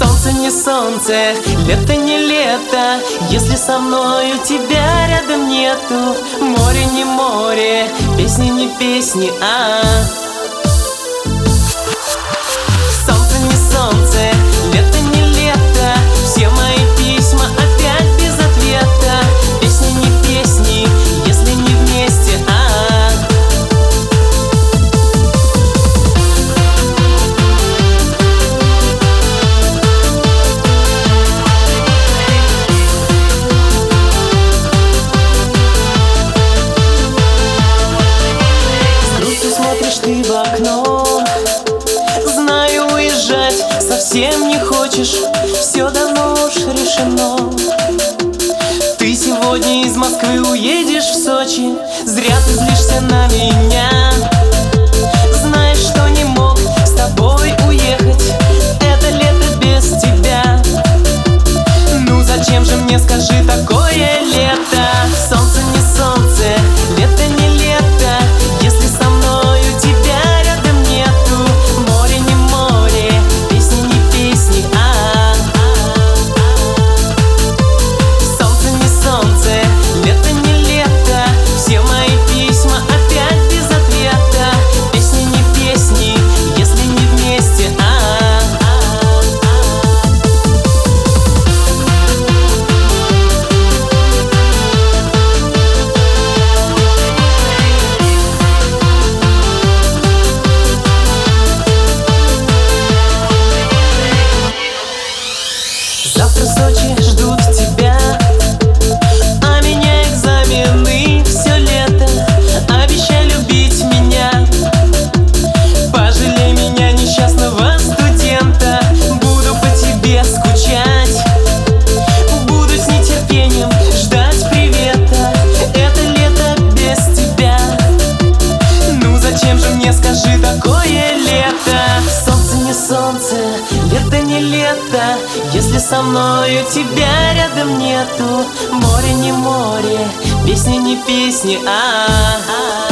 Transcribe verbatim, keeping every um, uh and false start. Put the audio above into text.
Солнце не солнце, лето не лето, если со мною тебя рядом нету. Море не море, песни не песни, а солнце не солнце, лето не лето, все мои письма опять без ответа. Песни не песни, если не вместе, а смотришь ты в окно, знаю, уезжать совсем не хочешь, все давно уж решено. Ты сегодня из Москвы уедешь в Сочи, зря ты злишься на меня. Знаешь, что не мог с тобой уехать, это лето без тебя. Ну зачем же мне, скажи, такое лето? Солнце не солнце, лето не лето, если со мною тебя рядом нету. Море не море, песни не песни, а солнце не солнце, лето не лето, все мои письма опять без ответа. Песни не песни, если не вместе, а завтра в Сочи ждут тебя, а меня экзамены все лето. Обещай любить меня, пожалей меня, несчастного студента. Буду по тебе скучать, буду с нетерпением ждать привета. Это лето без тебя, ну зачем же мне, скажи, такое лето? Солнце не солнце, лето не лето, если со мною тебя рядом нету. Море не море, песни не песни, а, -а, -а.